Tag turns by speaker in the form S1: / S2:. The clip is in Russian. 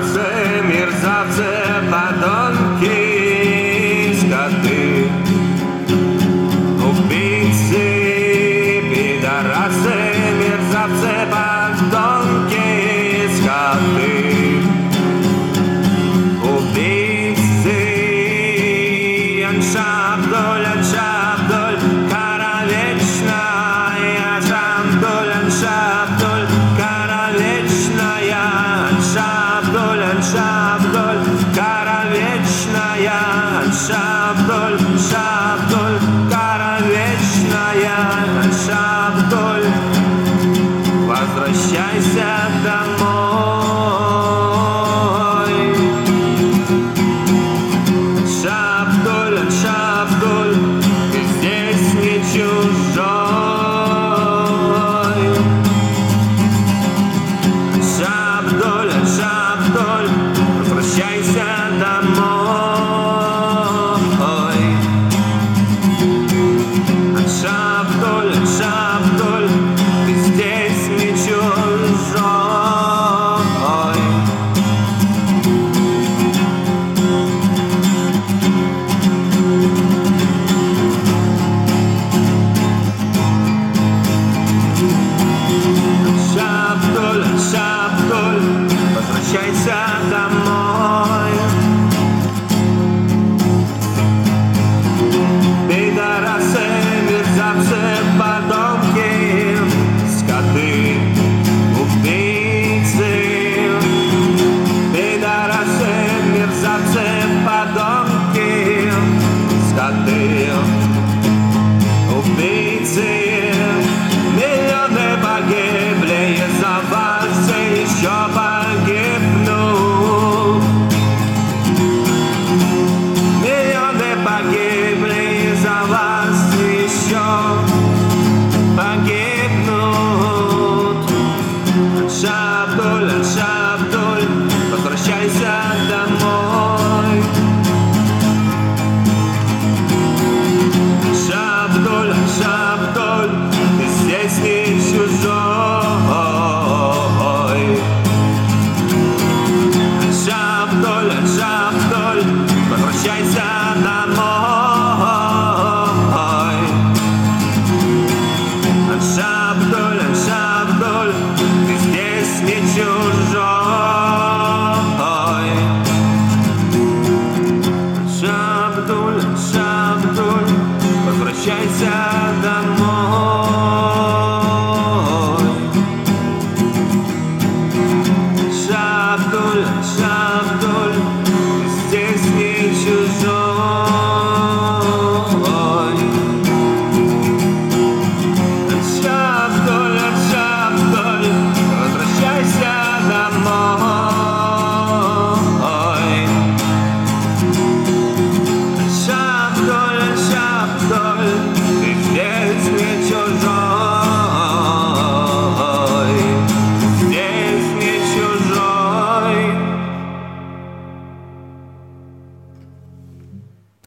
S1: Пидорасы, мерзавцы, подонки, скоты, убийцы, пидорасы, мерзавцы, подонки, скоты, убийцы, Аншабдуль, Аншабдуль, кара вечная, Аншабдуль, Аншабдуль, кара вечная, Аншабдуль, Аншабдуль, кара вечная, Аншабдуль, Аншабдуль, кара вечная, Аншабдуль, возвращайся домой. Аншабдуль, Аншабдуль, ты здесь не чужой. Аншабдуль, Аншабдуль, возвращайся домой. Аншабдуль, Аншабдуль, ты здесь не чужой. Аншабдуль, Аншабдуль, возвращайся домой. Пидорасы, мерзавцы, подонки, скоты, убийцы. Пидорасы, мерзавцы, подонки, скоты, убийцы. Миллионы погибли из-за вас и еще погибнут. Миллионы погибли из-за вас и еще погибнут. Аншабдуль, Аншабдуль, возвращайся домой. Аншабдуль, Аншабдуль, ты здесь не чужой. Аншабдуль, Аншабдуль, возвращайся домой. Аншабдуль, Аншабдуль, ты здесь не чужой. Аншабдуль, Аншабдуль, возвращайся домой. Аншабдуль, Аншабдуль, ты здесь не чужой. Аншабдуль, Аншабдуль, возвращайся домой. Аншабдуль, Аншабдуль,